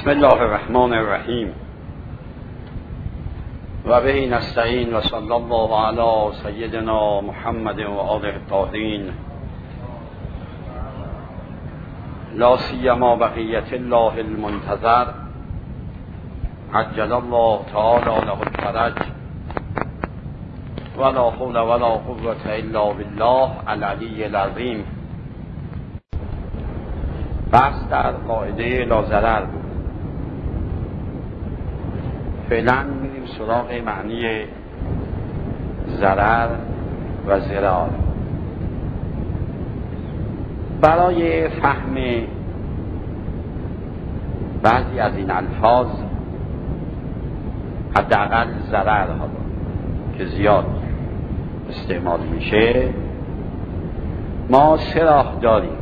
بسم الله الرحمن الرحیم و به نستعین و صلی الله علی سیدنا محمد و آله الطاهرین لا سیما بقیت الله المنتظر عجل الله تعالی له الفرج ولا حول ولا قوة الا بالله العلی العظیم. بحث در قاعده لا ضرر بود. فعلا میریم سراغ معنی ضرر و ضرار. برای فهم بعضی از این الفاظ، حداقل ضرر ها که زیاد استعمال میشه، ما سه راه داریم.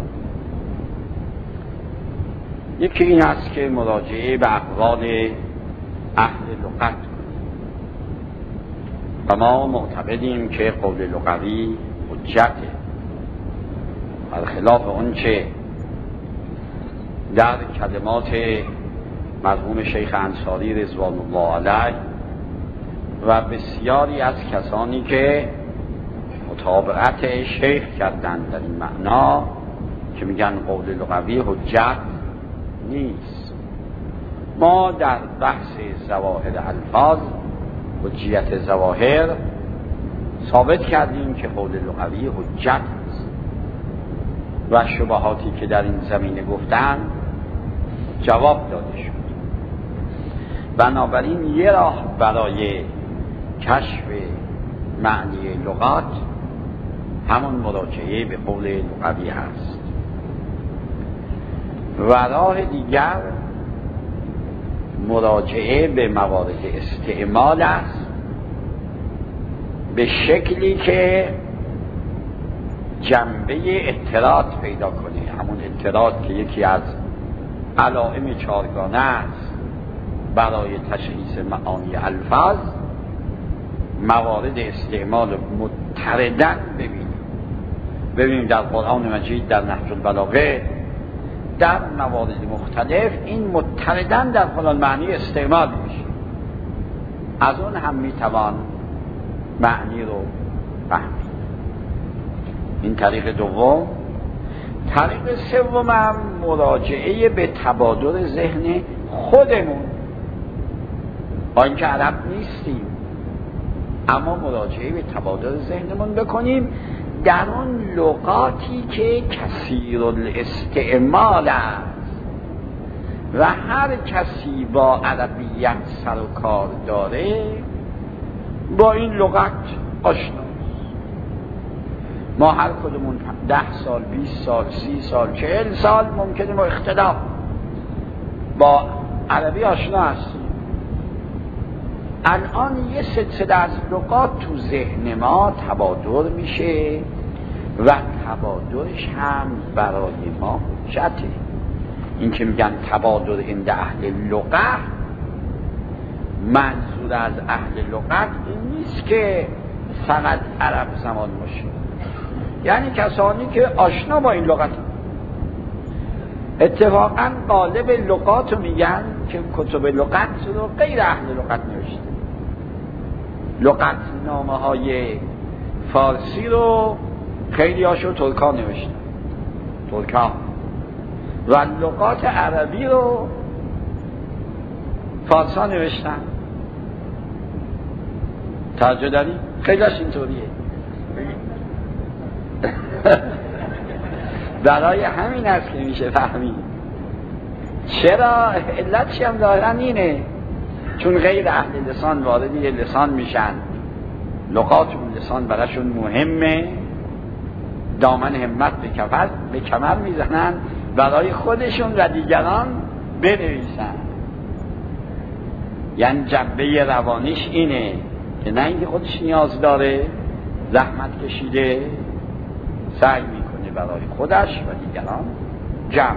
یکی این است که مراجعه به اقوال اهل لغت و ما معتقدیم که قول لغوی حجته، برخلاف اونچه در کلمات مرحوم شیخ انصاری رضوان الله علیه و بسیاری از کسانی که مطابقت شیخ کردند در این معنا که میگن قول لغوی حجت نیست. ما در بحث ظواهر الفاظ، حجیت ظواهر، ثابت کردیم که قول لغوی حجت است و شبهاتی که در این زمینه گفتن جواب داده شد. بنابراین یه راه برای کشف معنی لغات همون مراجعه به قول لغوی هست و راه دیگر مراجعه به موارد استعمال است، به شکلی که جنبه اطلاعات پیدا کنه. همون اطلاعات که یکی از علائم چارگانه است برای تشخیص معانی الفاظ، موارد استعمال متردن ببینیم در قرآن مجید، در نهج البلاغه، در موارد مختلف این متردن در فلان معنی استعمال میشه. از اون هم میتوان معنی رو فهمید. این طریق دوم. طریق سوم هم مراجعه به تبادر ذهن خودمون، با اینکه عرب نیستیم اما مراجعه به تبادر ذهنمون بکنیم در اون لغاتی که کثیر الاستعمال است و هر کسی با عربیت سر و کار داره با این لغت آشناست. ما هر کدومون 10 سال 20 سال 30 سال 40 سال ممکنه ما اختلاف با عربی آشنا هستیم. الان یه سلسله از لغات تو ذهن ما تبادر میشه و تبادرش هم برای ما حجته. این که میگن تبادر عند اهل لغت، منظور از اهل لغت این نیست که فقط عرب زمان باشه، یعنی کسانی که آشنا با این لغت. اتفاقا غالب لغات رو میگن که کتب لغت رو غیر اهل لغت نوشته. لغت نامه های فارسی رو خیلی هاشو ترکان نوشتن، ترکان، و لغات عربی رو فارسان نوشتن. توجه داری؟ خیلی هاش اینطوریه. برای همین است که میشه فهمید. چرا؟ علت چی هم دارن اینه، چون غیر اهل لسان وارد یه لسان میشن، لغات اون لسان براشون مهمه، دامن همت به کمر میزنن برای خودشون و دیگران بنویسن. یعنی جنبه روانیش اینه که نه اینکه خودش نیاز داره، زحمت کشیده، سعی میکنه برای خودش و دیگران جمع.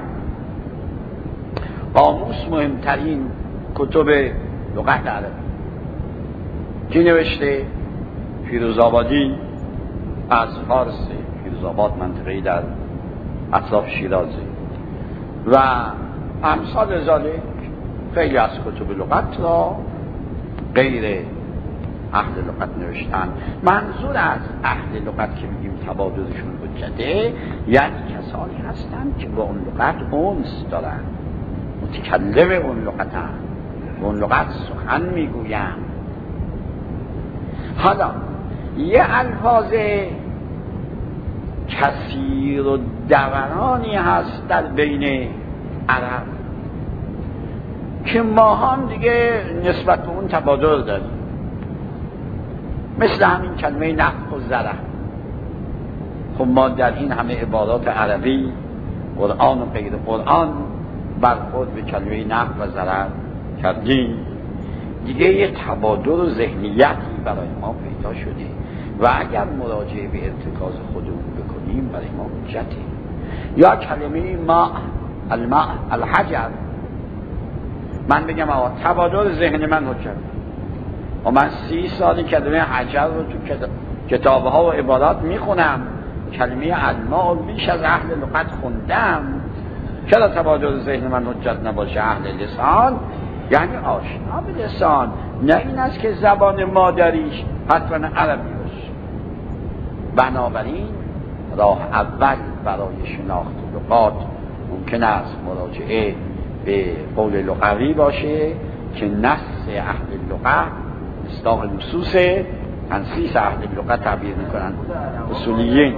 قاموس مهمترین کتب لغت عربی کی نوشته؟ فیروزآبادی از فارس، فیروزآباد منطقه‌ای در اطراف شیرازه و امثال ذالک خیلی از کتب لغت را غیر اهل لغت نوشتن. منظور از اهل لغت که میگیم تبادلشون حجته، یعنی کسانی هستند که با اون لغت انس دارن، متکلم اون لغتن، اون لغت سخن میگویم. حالا یه الفاظ کثیر و دورانی هست در بین عرب که ما هم دیگه نسبت به اون تبادل داریم، مثل همین کلمه نفع و ضرر. خب ما در این همه عبارات عربی، قرآن و غیر قرآن، برخورد به کلمه نفع و ضرر کردیم، دیگه یه تبادل و ذهنیتی برای ما پیدا شده و اگر مراجعه به ارتکاز خودمون بکنیم برای ما حجته. یا کلمه ماء، الماء، الحجر، من بگم آقا تبادل ذهن من حجت و من 30 سالی کلمه حجر رو تو کتابها و عبارات میخونم، کلمه الماء بیش از اهل لغت خوندم، چرا تبادل ذهن من حجت نباشه؟ اهل لسان یعنی آشنا به لسان، نه این است که زبان مادریش حتما عربی باشه. بنابراین راه اول برای شناخت لغات ممکن است مراجعه به قول لغوی باشه که نص اهل لغت اصطلاح نصوص تنصیص اهل لغت تعبیر میکنن اصولیین.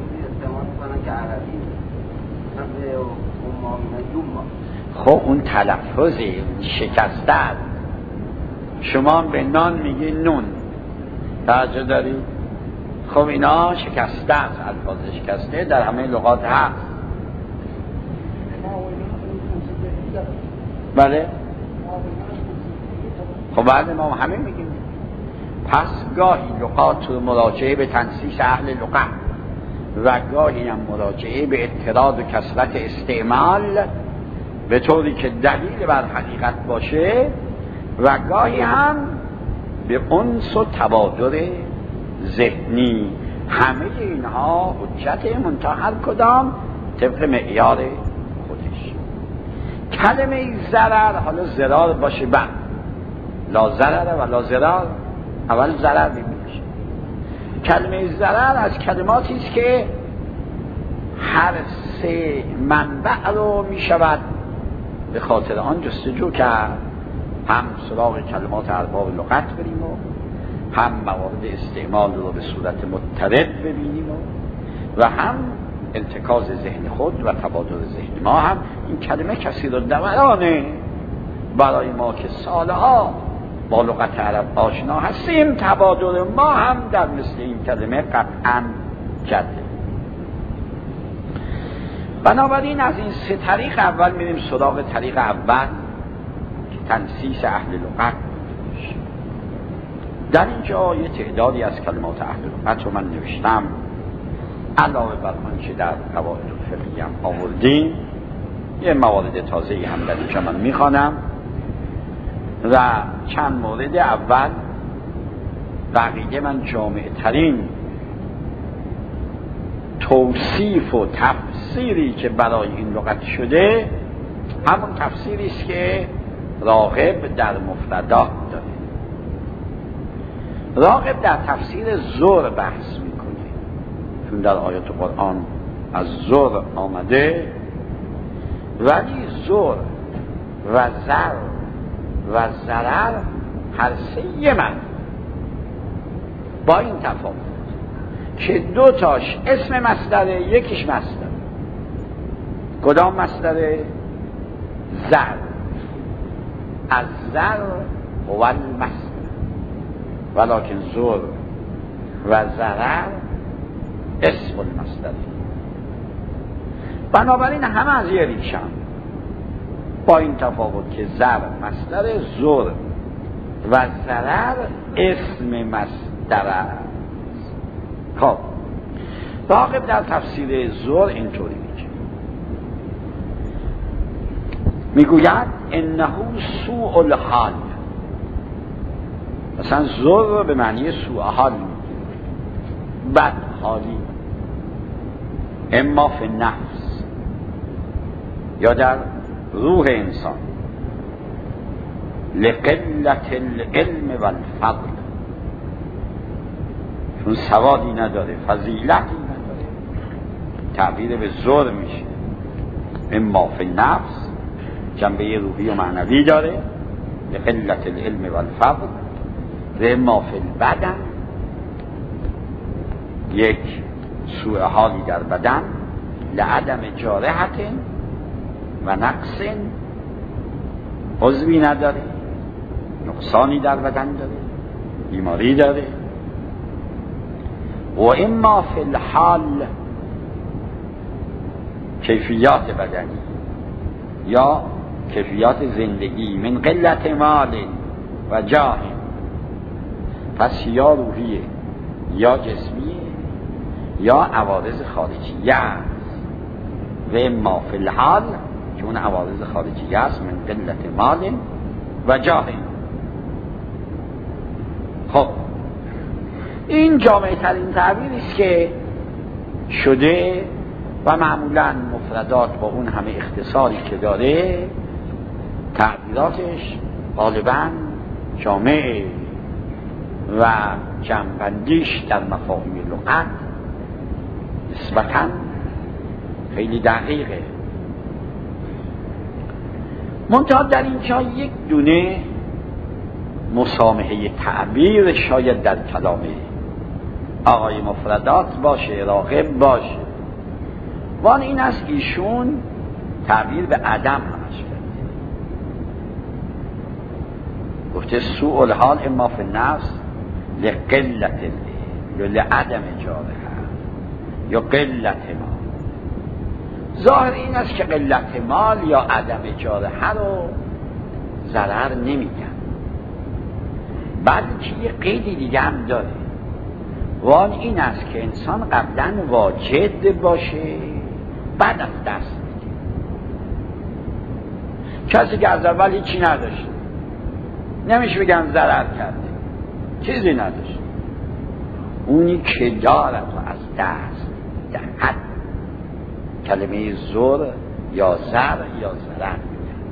خب اون تلفظ شکسته، شما به نان میگی نون، توجه دارید؟ خب اینا شکسته است، الفاظ شکسته در همه لغات هست. بله خب بعد ما همه میگیم. پس گاهی لغات مراجعه به تنصیص اهل لغت و گاهی هم مراجعه به اعتراض و کثرت استعمال به طوری که دلیل بر حقیقت باشه و گاهی هم به انس و تبادل ذهنی. همه اینها حجت منتها هر کدام طبق معیار خودش. کلمه ضرر، حالا ضرر باشه بعد لا ضرر و لا ضرر، اول ضرر میشه. کلمه ضرر از کلماتی است که هر سه منبع رو میشود به خاطر آن جستجو کرد، هم سراغ کلمات ارباب لغت بریم و هم موارد استعمال رو به صورت مضطرد ببینیم و هم ارتکاز ذهن خود و تبادل ذهن ما. هم این کلمه کثیر الدورانه برای ما که سالها با لغت عرب آشنا هستیم، تبادل ما هم در مثل این کلمه قطعا جده. بنابراین از این سه طریق اول میریم سراغ طریق اول که تنصیص اهل لغت. در اینجا یه تعدادی از کلمات اهل لغت رو من نوشتم، علاوه بر آنچه در قواعد فقهی هم آوردیم یه موارد تازه‌ای هم در اینجا من میخوانم و چند مورد اول بقیه من جامع ترین توصیف و تفسیری که برای این لغت شده همون تفسیری است که راغب در مفردات داره. راغب در تفسیر زور بحث میکنه، چون در آیات قرآن از زور آمده، ولی زور و زر و ضرر هر سه یه معنی، با این تفاوت که دو تاش اسم مصدره، یکیش مصدر. کدام مصدره؟ زر. از زر هو المصدر ولکن زور و ضرر اسم المصدر. بنابراین همه از یه ریشن، با این تفاوت که زر مصدر، زور و ضرر اسم مصدر است. خب راغب در تفسیر زور اینطوری میگوید انه سوء الحال. مثلا زور رو به معنی سوء حال بد حالی، اما فی نفس یا در روح انسان، لقلت العلم و الفضل، چون سوادی نداره، فضیلتی نداره، تعبیر به زور میشه. اما فی النفس جنبه روحی و معنوی داره، لقلت العلم و الفضل. و اما فی البدن یک سوء حالی در بدن، لعدم جارحت و نقص، عضوی نداره، نقصانی در بدن داره، بیماری داره. و اما فی الحال کیفیات بدنی یا کیفیات زندگی، من قلت مال و جاه، پس یا روحیه یا جسمیه یا عوارض خارجیه است. و اما فی الحال چون عوارض خارجیه است، من قلت مال و جاه. خب این جامعه ترین تعبیری است که شده و معمولا مفردات با اون همه اختصاری که داره تعبیراتش غالبا جامعه و جمع‌بندیش در مفاهیم لغت نسبتاً خیلی دقیقه. منتها در اینجا یک دونه مسامحه تعبیر شاید در کلام آقای مفردات باشه، راغب باشه. وان این است ایشون تعبیر به عدم همش کرده، گفته سوء الحال اما فی النفس لقلت یا لعدم جارحه یا قلت مال. ظاهر این است که قلت مال یا عدم جارحه رو ضرر نمیگن، بلکه یه قیدی دیگه هم داره. وان این است که انسان قبلا واجد باشه بعد از دست میده. کسی که از اول هیچی نداشته نمیشه بگم ضرر کرده، چیزی نداشته. اونی که دارد و از دست دهد، کلمه زور یا زر یا ضرر میگن.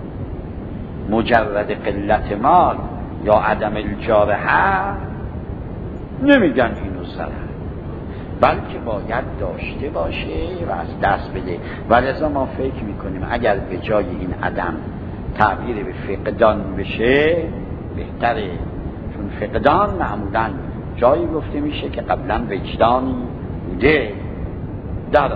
مجرد قلت مال یا عدم الجارحه نمیگن اینو ضرر، بلکه باید داشته باشه و از دست بده. و لذا ما فکر میکنیم اگر به جای این عدم تعبیر به فقدان بشه بهتره، چون فقدان معمولا جایی گفته میشه که قبلا وجدانی بوده داره،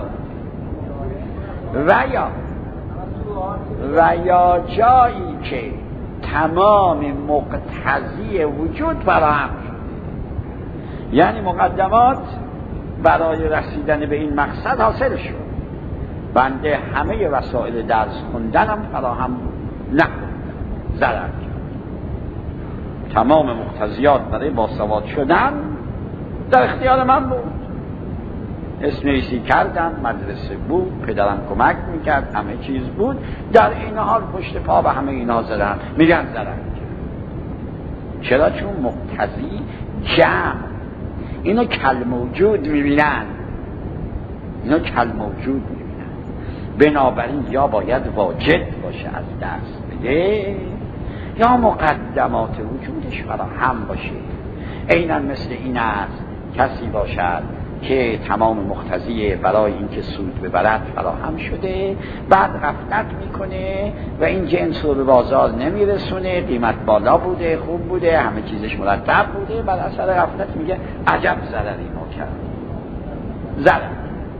و یا جایی که تمام مقتضی وجود فراهم شده، یعنی مقدمات برای رسیدن به این مقصد حاصل شد. بنده همه وسایل درس خوندنم فراهم نکردم، ضرر کرد. تمام مقتضیات برای باسواد شدن در اختیار من بود، اسمنویسی کردم، مدرسه بود، پدرم کمک میکرد، همه چیز بود. در این حال پشت پا به همه اینا زدن، میگن ضرر کرد. چرا؟ چون مقتضی جمع اینو کل موجود میبینن، اینو کل موجود میبینن. بنابراین یا باید واجد باشه از دست بده یا مقدمات وجودش فراهم باشه. عیناً مثل این است کسی باشد که تمام مقتضی برای اینکه سود ببرد فراهم شده، بعد غفلت میکنه و این جنس رو به بازار نمیرسونه، قیمت بالا بوده، خوب بوده، همه چیزش مرتب بوده، بعد اثر غفلت میگه عجب ضرری ما کردیم. ضرر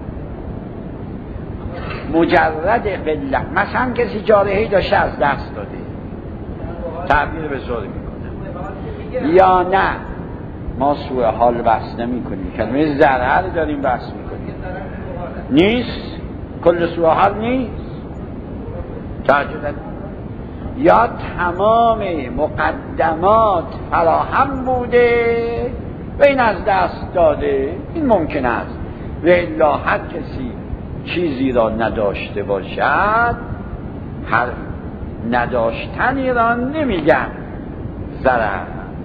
مجرد قلت، مثلا کسی جارحه‌ای داشته از دست داده، تعبیر به زور میکنه. یا نه ما سوء حال بحث نمی کنیم، کلمه ضرر داریم بحث میکنیم. نیست، کل سوء حال نیست. تعجب. یا تمام مقدمات فراهم بوده و این از دست داده، این ممکن است. و الا هر کسی چیزی را نداشته باشد، هر نداشتنی را نمیگن ضرر.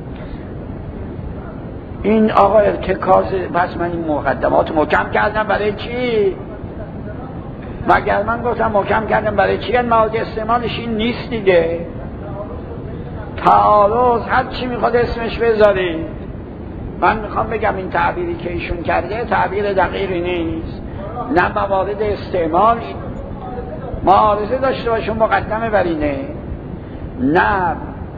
این آقا ارتکاز، پس من این مقدمات محکم کردم برای چی؟ مگر من گفتم محکم کردم برای چی؟ این مواد استعمالش این نیست دیگه. تعارض، هر چی میخواد اسمش بذارید. من میخوام بگم این تعبیری که ایشون کرده تعبیر دقیقی نیست. نه موارد استعمال معارضه داشته باشه مقدمه بر اینه، نه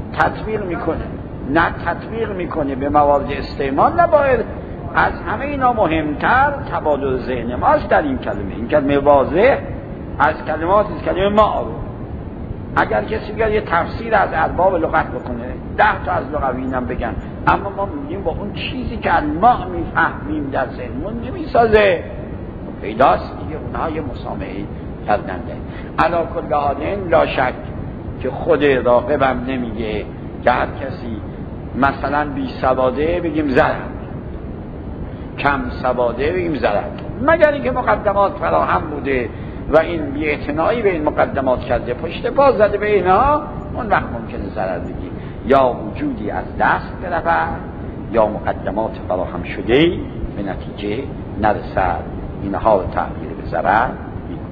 تطبیق میکنه به موارد استعمال. نباید از همه اینا مهمتر تبادل ذهن ماست در این کلمه. این کلمه واضح از کلمات است، کلمه معروف. اگر کسی بیاد یه تفسیر از ارباب لغت بکنه 10 تا از لغویین هم بگن، اما ما میگیم با اون چیزی که ما میفهمیم در ذهنمون نمیسازه، پیداست دیگه اونها یه مسامحه کردنده. علا کل حال لا شک که خود راغبم نمیگه که هر کسی مثلا بی سواده بگیم ضرر، کم سواده بگیم ضرر، مگر اینکه مقدمات فراهم بوده و این بی‌اعتنایی به این مقدمات کرده، پشت پا زده به اینها، اون وقت ممکنه ضرر بگی، یا وجودی از دست برود یا مقدمات فراهم شده به نتیجه نرسد. اینها رو تعبیر به ضرر می‌کنه.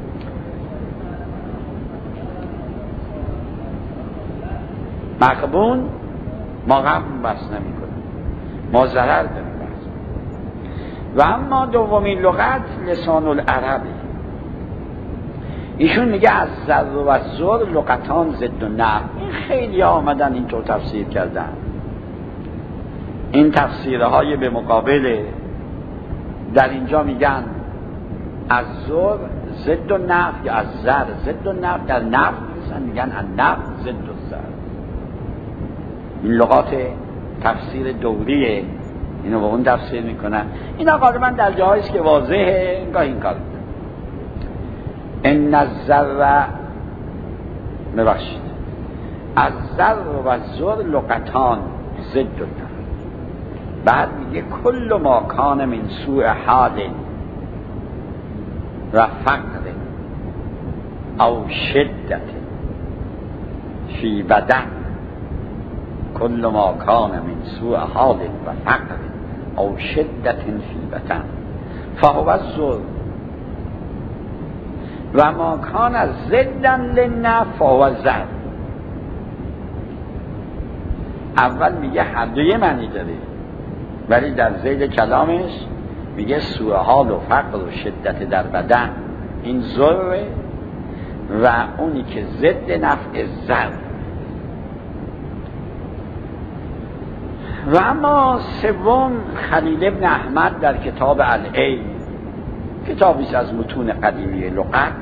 مغبون ما غم بس نمی‌کنه، ما ضرر داریم. و اما دومین لغت لسان العربی. ایشون میگه از زر و زر لغتان ضد و نفی. این خیلی آمدن اینطور تفسیر کردن. این تفسیرهای به مقابل در اینجا میگن از زر ضد و نفی یا از زر ضد و نفی. در نفی میگن از نفی ضد و زر. این لغات تفسیر دوریه، اینو با اون تفسیر میکنن. اینا غالبا در جاهاییست که واضحه گاهی این کار میکنن. ان الزر ببخشید از زر و زر لغتان ضد و نفی. بعد میگه کل ما کان من سوء حال و فقر او شدت فی بدن، کل ما کان من سوء حال و فقر او شدت فی بدن فهو الزر و ما کان ضدا للنفی فهو الزر. اول میگه هر دوی معنی داره، ولی در ذیل کلامش میگه سوء حال و فقر و شدت در بدن این زره و اونی که ضد نفع زر. و اما سوم خلیل ابن احمد در کتاب العین، کتابی از متون قدیمی لغت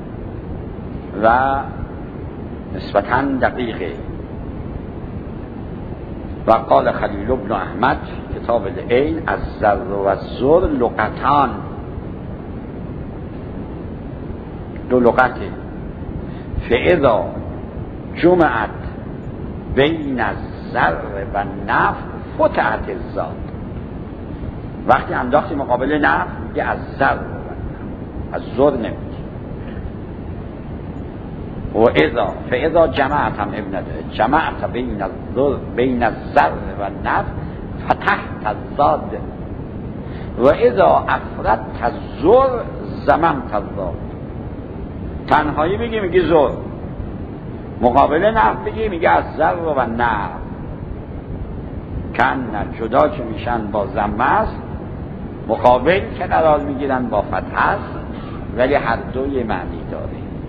و نسبتاً دقیقه، و قال خلیل ابن احمد کتاب العین از زر و زر لغتان، دو لغته، فاذا جمعت بین الزر و نفع فتحت الزاد. وقتی انداختی مقابل نفع میگه از زر و نفع، از زر نمیگه. و فاذا جمعت هم ابن داره، جمعت بین الزر و نفع فتحت الزاد و اذا افردت الزر زممت الزاد. تنهایی بگی میگه زر، مقابل نفع بگی میگه از زر و نفع. کن جدا که میشن با ضمه است، مقابل که قرار میگیرن با فتح است، ولی هر دوی معنی داره.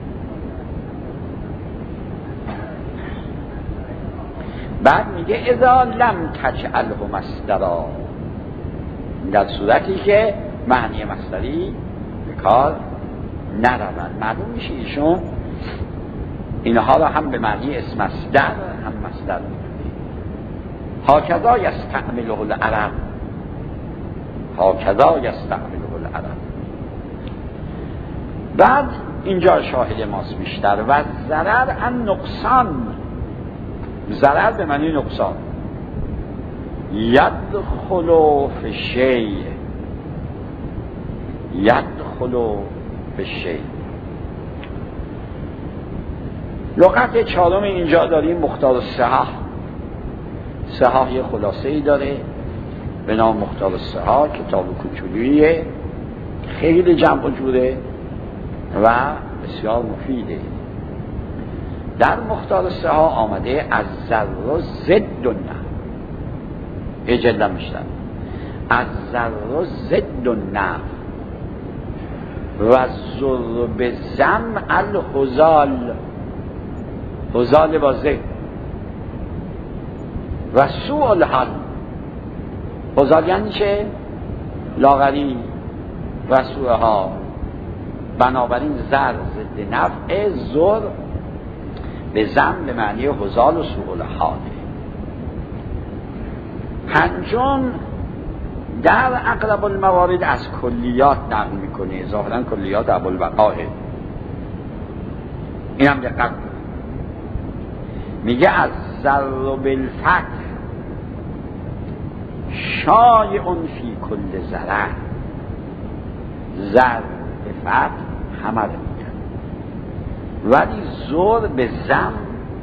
بعد میگه اذا لم تجعله مصدرا، در صورتی که معنی مصدری به کار نرود. معلوم میشه ایشون اینها را هم به معنی اسم مصدر هم مصدر میکنه. هاکذا یستعمله العرب، هاکذا یستعمله العرب. بعد اینجا شاهد ماست بیشتر. و ضرر ان نقصان، ضرر به معنی نقصان. یدخل فی شیء، یدخل فی شیء. لغت چهارم اینجا داریم مختار الصحاح. صحاح یه خلاصه ای داره به نام مختار الصحاح، کتاب کوچولویه، خیلی جمع و جوره و بسیار مفیده. در مختار سه ها آمده از ذر ضد النفع، اجلا میشتن از ذر ضد النفع و ضرب زم الهزال، هزال با ضد و سوء الحال. هزال یعنی چه؟ لاغری و سوء حال. بنابراین ضر ضد نفع، ضر به زم به معنی هزال و سوء الحال. پنجم در اقرب الموارد از کلیات نقل میکنه، ظاهرا کلیات ابوالبقاء. اینم دقت میگه از ذر بالفتح شایع فی کل ذره، ذر به فتح همه رو میگن، ولی ذر به زم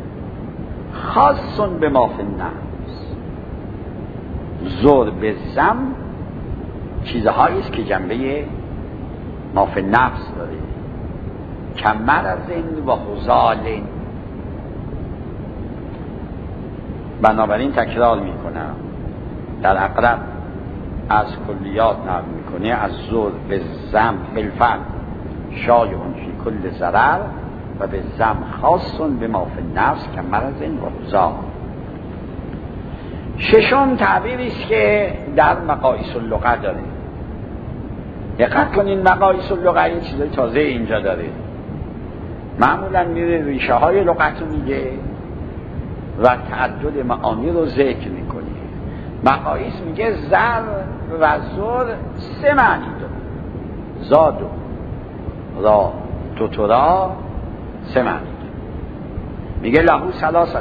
خاص به ما فی النفس. ذر به زم چیزهایی است که جنبه ما فی النفس داره، کمرض و هزال. بنابراین تکرار میکنم، در اقرب از کلیات نقل میکنه از ذر به زم بالفتح شایع فی کل ضرر و به زم خاص به ما فی النفس کمرض و هزال. ششم تعبیری است که در مقاییس اللغه داره. دقت کنین، مقاییس اللغه این چیزای تازه اینجا داره. معمولا میره ریشه های لغت رو میگه و تعدد معانی رو ذکر میکنه. مقاییس میگه زر و زر سه معنی داره، زاد و را توتورا سه معنی داره. میگه لهو ثلاثه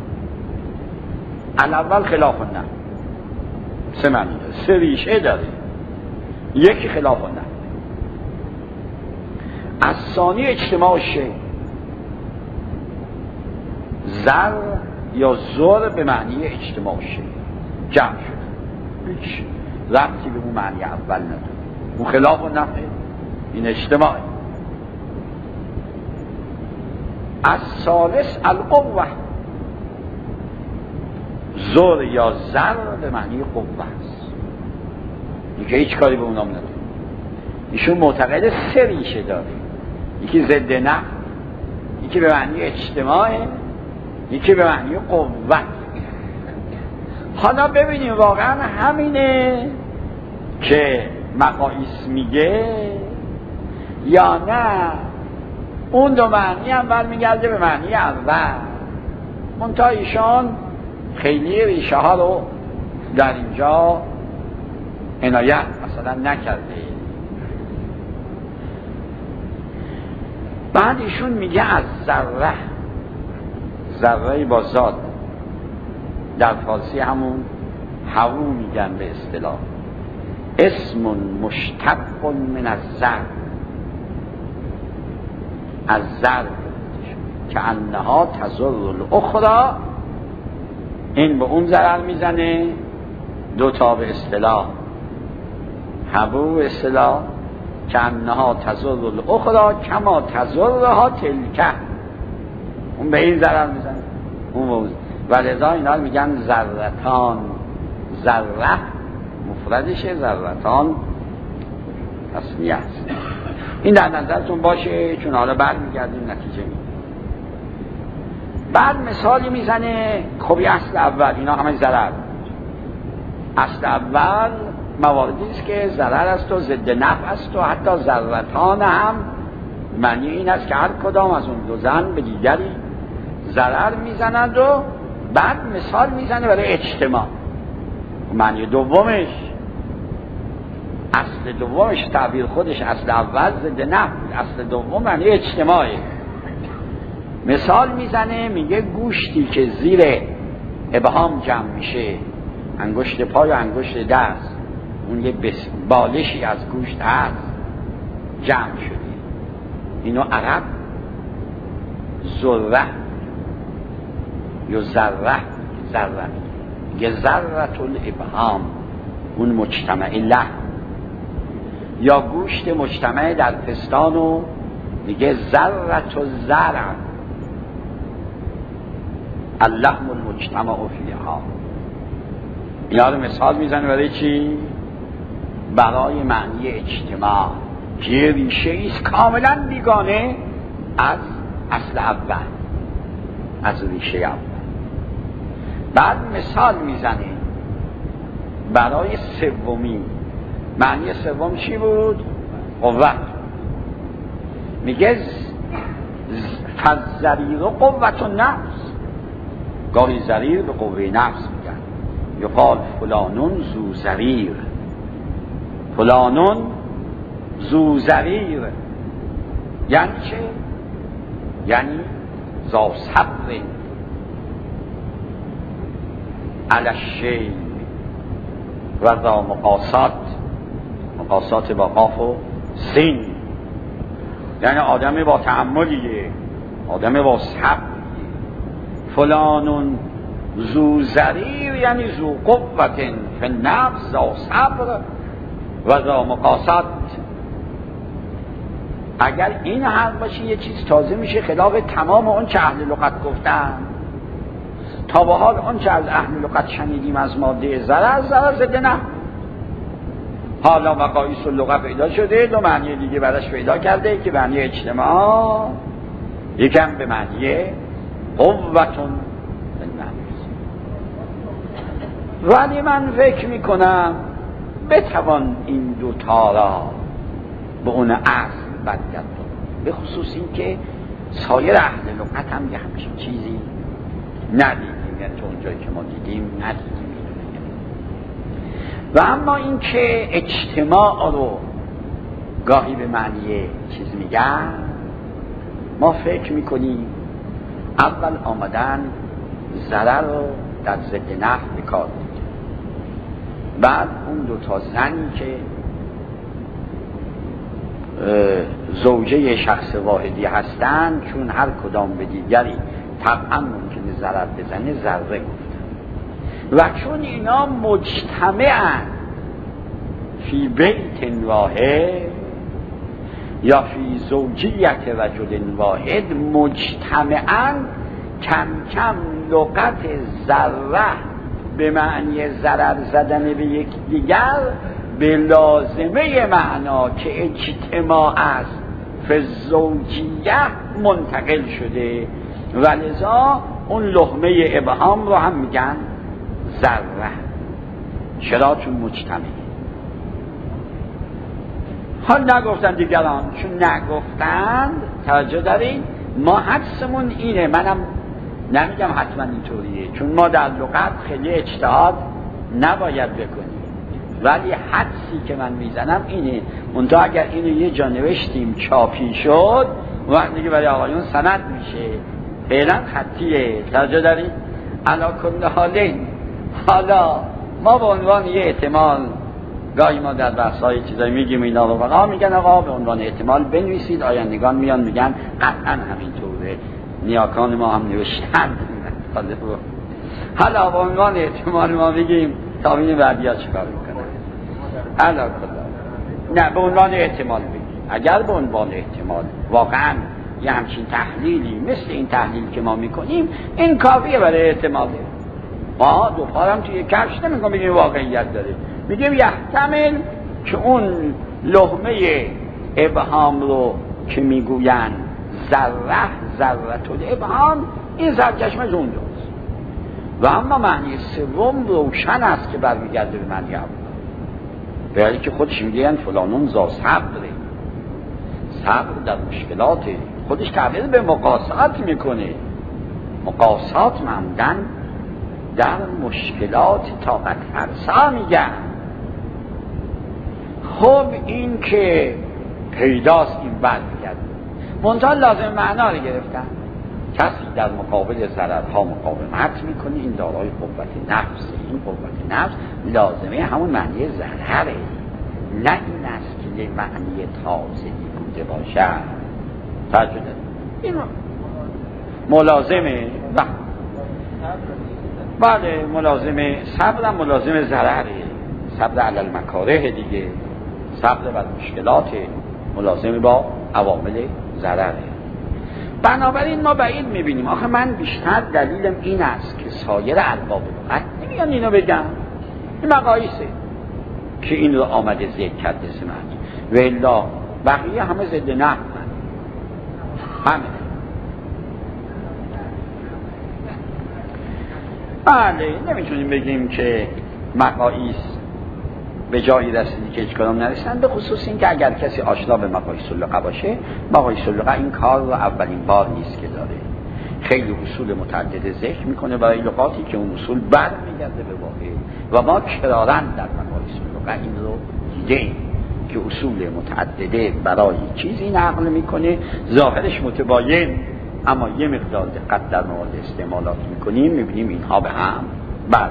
الاول خلاف النفع، سه معنی داره، سه ریشه داره. یکی خلاف النفع، از ثانی اجتماع شی، زر یا زر به معنی اجتماع شی، جمع شده، هیچ ربطی به اون معنی اول نداره. اون خلاف النفع، این اجتماع. از ثالث القوه، زر یا زر به معنی قوه است، دیگه هیچ کاری به اونام نداره. ایشون معتقد سه ریشه داره، یکی ضد نفع، یکی به معنی اجتماع، یکی به معنی قوه. حالا ببینیم واقعا همینه که مقاییس میگه یا نه اون دو معنی هم برمیگرده به معنی اول. منتها ایشان خیلی ریشه ها رو در اینجا عنایت مثلا نکرده. بعد ایشون میگه از ذره، ذره با زاد، در فارسی همون هوو میگن به اصطلاح، اسم مشتق من الزر، از زر که انها تضر الاخرى، این به اون ضرر میزنه. دو تا به اصطلاح هوو به اصطلاح که انها تضر الاخرى کما تضرها تلکه، اون به این ضرر میزنه اون به اون. و لذا اینا میگن ذرتان، ذره مفردشه، ذرتان تسنیه است. این در نظرتون باشه، چون حالا بعد میگردیم نتیجه میگیم. بعد مثالی میزنه. خبی اصل اول اینا همه ضرر، اصل اول مواردی است که ضرر است و ضد نفع است و حتی ذرتان هم معنی این است که هر کدام از اون دو زن به دیگری ضرر میزنند. و بعد مثال میزنه برای اجتماع. معنی دومش، اصل دومش تعبیر خودش اصل اول ضد نفع، اصل دوم معنی اجتماعی. مثال میزنه، میگه گوشتی که زیر ابهام جمع میشه، انگشت پای و انگشت دست، اون یه بالشی از گوشت هست جمع شده، اینو عرب ذره یا ذره یه ذرة الابهام، اون مجتمع لحم. یا گوشت مجتمع در پستانو میگه ذرة الزرع، اللحم المجتمع فیها. اینا رو مثال میزنه برای چی؟ برای معنی اجتماع که ریشه ایست کاملا بیگانه از اصل اول، از ریشه اول. بعد مثال میزنه برای سومی. معنی سوم چی بود؟ قوت. میگه فالضریر قوت النفس. گاهی ضریر به قوه نفس میگن. یقال فلانون ذو ضریر، فلانون ذو ضریر. یعنی چه؟ یعنی ذو صبر علی الشیء و ذو مقاسات با قاف و سین. یعنی آدم با تأملیه، آدم با صبریه. فلانون ذو ضریر یعنی ذو قوت فی النفس، ذو صبر و ذو مقاسات. اگر این حرف باشه یه چیز تازه میشه خلاف تمام اون چه اهل لغت گفتن. تا به حال اون چه از اهل لغت شنیدیم از ماده ضرر ضد نه. حالا مقاییس اللغت پیدا شده، دو معنی دیگه براش پیدا کرده که معنی اجتماع، یکم به معنی قوتون. ولی من فکر میکنم بتوان این دوتا را به اون اصل بدگرد، به خصوص این که سایر اهل لغت هم یه همچین چیزی ندیدیم، یعنی تو اونجایی که ما دیدیم ندیدیم. و اما این که اجتماع رو گاهی به معنی چیز میگن، ما فکر میکنیم اول آمدن ضرر رو در ضد نفع بکار میگن، بعد اون دوتا زنی که زوجه شخص واحدی هستن چون هر کدام به دیگری طبعا ممکنه ضرر بزنه ضرره گفتن. و چون اینا مجتمعن فی بیت واحد یا فی زوجیت رجل واحد، مجتمعن کم کم لغت ضرره به معنی ضرر زدن به یک دیگر به لازمه معنا که اجتماع است فی زوجیه منتقل شده و لذا اون لقمه ابهام رو هم میگن ذره. چرا؟ چون مجتمع. حال نگفتن دیگران، چون نگفتن توجه دارین، ما حدسمون اینه، منم نمیگم حتما اینطوریه چون ما در لغت خیلی اجتهاد نباید بکنیم، ولی حدسی که من میزنم اینه. منتها اگر اینو یه جا نوشتیم چاپی شد وقت دیگه برای آقایون سند میشه، فعلا خطیه. توجه دارین؟ علا کل حالین. حالا ما به عنوان یه احتمال، گاهی ما در بحث‌های چیزایی میگیم اینا رو، واقعا میگن آقا به عنوان احتمال بنویسید، آیندگان میان میگن قطعا همینطوره، نیاکان ما هم نوشتن. حالا به عنوان احتمال ما بگیم تا ببینیم بعدیا چیکار میکنن. علا کل نه، به عنوان احتمال بگیم. اگر به عنوان احتمال واقعا یه همچین تحلیلی مثل این تحلیل که ما میکنیم این کافیه برای احتماله. دو پارم توی کفش نمیگم بگیم واقعیت داره، میگیم یحتمل که اون لقمه ابهام رو که میگوین ذرت الابهام، این سرچشمه اونجاست. و اما معنی سوم روشن است که برمیگرده به معنی اول، به حالی که خودش میگن فلانون ذا صبره. صبر در مشکلات خودش تعبیر به مقاسات میکنه. مقاسات معمولاً در مشکلات طاقت فرسا میگن. خب این که پیداست این برمیگرده، منتها لازم معنا رو گرفتن. کسی در مقابل ضررها مقاومت میکنه این دارای قوت نفس. این قوت نفس لازمه همون معنی ضرره، نه این است که یه معنی تازه‌ای بوده باشد. توجه این ملازمه. بله ملازمه صبر، ملازمه ضرره. صبر علی المکاره دیگه، صبر بر مشکلات، ملازمه با عوامل ضرره. بنابراین ما بعید میبینیم. آخه من بیشتر دلیلم این است که سایر ارباب لغت نمیان اینو بگم، این مقایسه که این رو آمده ذکر کرده سمت و الا بقیه همه ضد نحو همه. بله نمیتونیم بگیم که مقایس به جایی رسیدی که هیچ کدام نرسیدن، به خصوص این که اگر کسی آشنا به مقایس اللغه باشه، مقایس اللغه این کار رو اولین بار نیست که داره، خیلی اصول متعدد ذکر میکنه برای لغاتی که اون اصول برمیگرده به واقع و ما کرارن در مقایس اللغه این رو دیدیم که اصول متعدده برای چیزی نقل میکنه ظاهرش متباین، اما یه مقدار دقت در مورد استعمالات میکنیم میبینیم اینها به هم بر.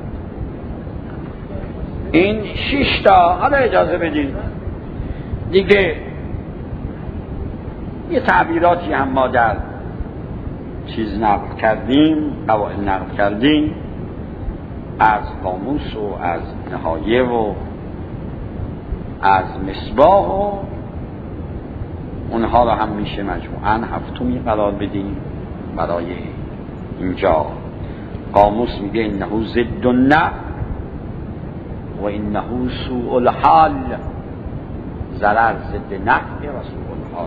این 6 تا. حالا اجازه بدید دیگه یه تعبیراتی هم ما در چیز نقل کردیم، قواعد نقل کردیم از قاموس و از نهایه و از مصباح و اونها رو هم میشه مجموعاً هفتمی قرار بدیم. برای اینجا قاموس میگه انه ضد النفع و انه سوء الحال، ضرر ضد نفع و سوء الحال.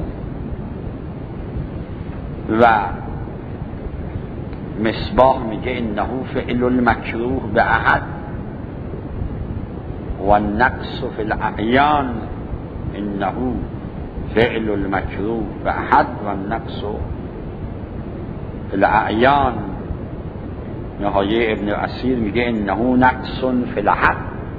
و مصباح میگه انه فعل المکروه به احد و النقص فی الاعیان، انه فعل المکروه به احد و النقص فی الاعیان. نهایه ابن اسیر میگه انه نقص فی الحق،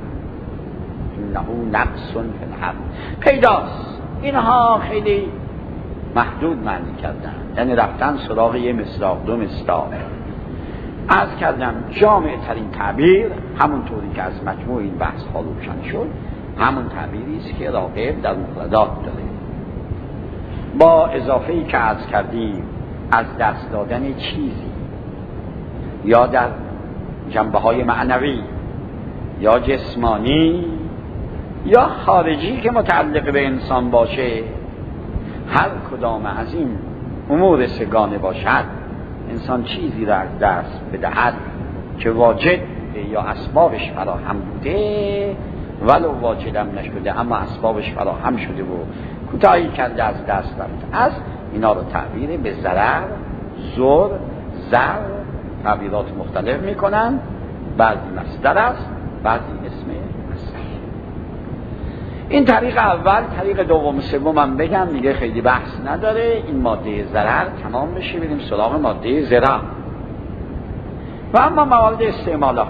انه نقص فی الحق. پیداست اینها خیلی محدود معنی کردن، یعنی رفتن سراغ یه مصداق دو مصداق. عرض کردم جامع ترین تعبیر همونطوری که از مجموع این بحث ها روشن شد همون تعبیری است که راغب در مفردات داره، با اضافه ای که عرض کردیم از دست دادن چیزی یا در جنبه های معنوی یا جسمانی یا خارجی که متعلق به انسان باشه، هر کدام از این امور سگانه باشد انسان چیزی را از دست بدهد که واجد یا اسبابش فراهم بوده ولو واجدم نشده اما اسبابش فراهم شده و کوتاهی کرده از دست رفته است. اینا رو تعبیر به ضرر، زور، ضر تعبیرات مختلف میکنن. بعضی مصدر است، بعضی اسم مصدر. این طریق اول. طریق دوم سوم هم بگم دیگه خیلی بحث نداره. این ماده ضرر تمام بشه بریم سراغ ماده ضرر. و اما موارد استعمالات،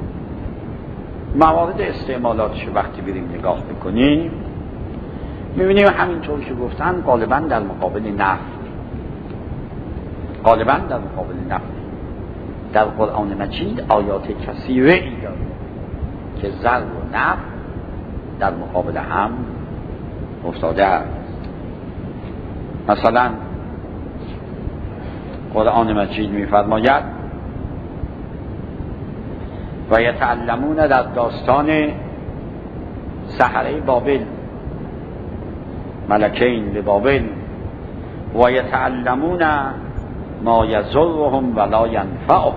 موارد استعمالاتش وقتی بریم نگاه بکنیم میبینیم همینطور که گفتن غالبا در مقابل نفع، غالبا در مقابل نفع. در قرآن مجید آیات کثیره ای داره که ضرر و نفع در مقابل هم افتاده است. مثلا قرآن مجید میفرماید و یتعلمون در داستان سحره بابل، ملکین ببابل، و یتعلمون ما یضرهم ولا ینفعهم.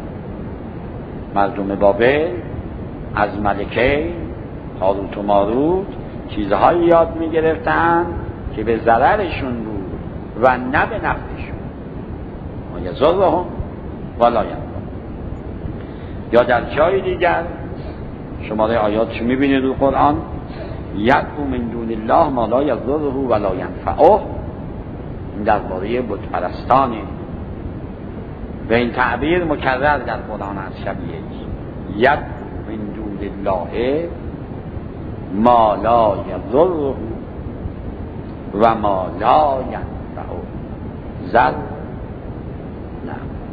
مردم بابل از ملکین هاروت و ماروت چیزهایی یاد میگرفتن که به ضررشون بود و نه به نفعشون. ما یضرهم ولا ینفعهم. یا در جای دیگر شماره آیاتشو میبینید رو قرآن، یدعو من دون الله ما لا یضره ولا ینفعه. این درباره بت پرستانه. به این تعبیر مکرر در قرآن از شبیه یدعو من دون الله ما لا یضره و ما لا ینفعه. ضر نه.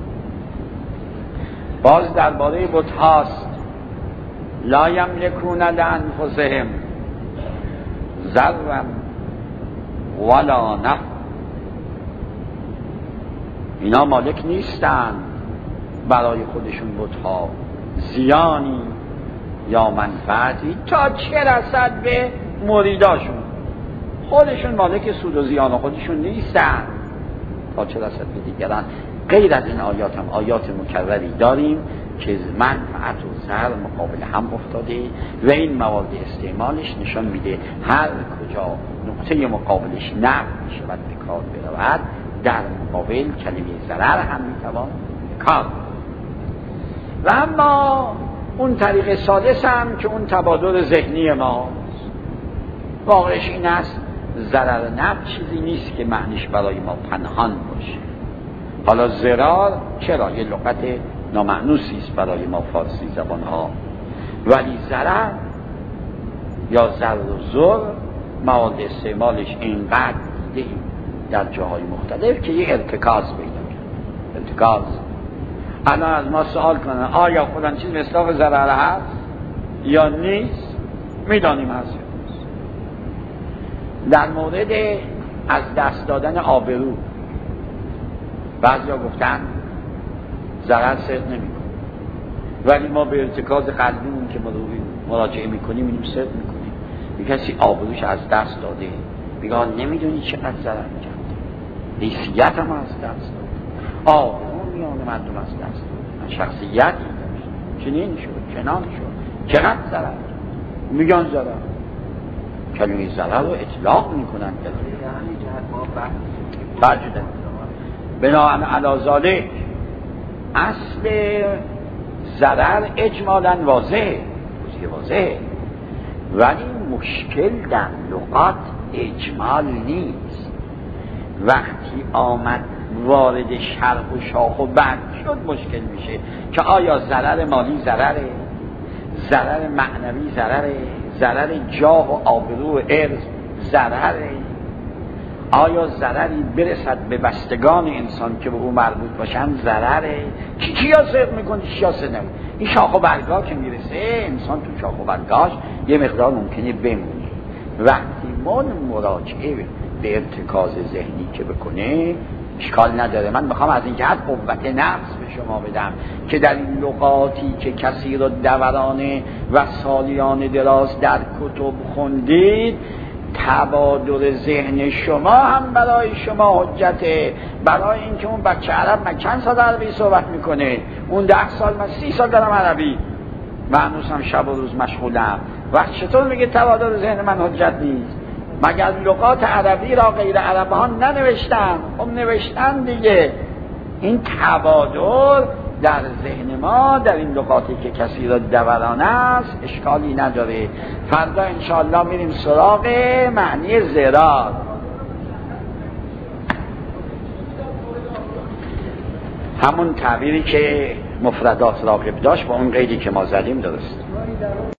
باز درباره بت هاست، لا یملکون لانفسهم ضرا ولا نفع. اینا مالک نیستن برای خودشون بت‌ها زیانی یا منفعتی تا چه رسد به مریداشون. خودشون مالک سود و زیان خودشون نیستن. با چه رسد به دیگران. غیر از این آیات هم آیات مکرری داریم که منفعت و ضرر مقابل هم افتاده و این موارد استعمالش نشان میده هر کجا نقطه مقابلش نفع میشود به کار برود، در مقابل کلمه ضرر هم میتوان کار. و اما اون طریق سادس هم که اون تبادل ذهنی ماست، واقعش این است ضرر نفع چیزی نیست که معنیش برای ما پنهان باشه. حالا ضرار چرا یه لغت نامعنوسی است برای ما فارسی زبان ها، ولی ضرر یا ضرر و ضر مواد استعمالش اینقدر دیدیم در جاهای مختلف که یه ارتکاز پیدا کرد. ارتکاز الان از ما سوال کنن آیا فلان چیز مصداق ضرر هست یا نیست، میدانیم هست. در مورد از دست دادن آبرو بعضیا گفتن ضرر صدق نمی کنه، ولی ما به ارتکاز قلبیمون که مراجعه میکنیم اینو صدق میکنیم. یه کسی آبروش از دست داده میگه نمیدونی چقدر ضرر کرده، حیثیت هم از دست داده، آبرو میان مردم از دست داده، شخصیتی داشت، چنین شد چنان شد، چقدر ضرر میگن ضرر. کلمه ضرر رو اطلاق میکنن بناهن علی ذالک. اصل ضرر اجمالا واضحه، ولی مشکل در لغات اجمال نیست. وقتی آمد وارد شرح و شاخ و بند شد مشکل میشه که آیا ضرر مالی ضرره، ضرر معنوی ضرره، ضرر جاه و آبرو و عرض ضرره، آیا ضرری برسد به بستگان انسان که به او مربوط باشن ضرره، کیا صدق میکنه کیا صدق نمیکنه. این شاخ و برگاه که میرسه انسان تو شاخ و برگاش یه مقدار ممکنه بمونه. وقتی من مراجعه به ارتکاز ذهنی که بکنه اشکال نداره. من میخوام از این جهت قوت نفس به شما بدم که در این لغاتی که کسی را دورانه و سالیان دراز در کتب خوندید، تبادل ذهن شما هم برای شما حجته. برای اینکه اون بچه عرب من چند سال عربی صحبت میکنه، اون 10 سال من 30 سال دارم عربی و هنوزم شب و روز مشغولم، و چطور میگه تبادل ذهن من حجت نیست؟ مگر لغات عربی را غیر عرب ها ننوشتن؟ خب نوشتن دیگه. این تبادل در ذهن ما در این لغاتی که کسی را دورانه است اشکالی نداره. فردا انشاءالله میریم سراغ معنی ضرار. همون تعبیری که مفردات راغب داشت با اون قیدی که ما زدیم درست.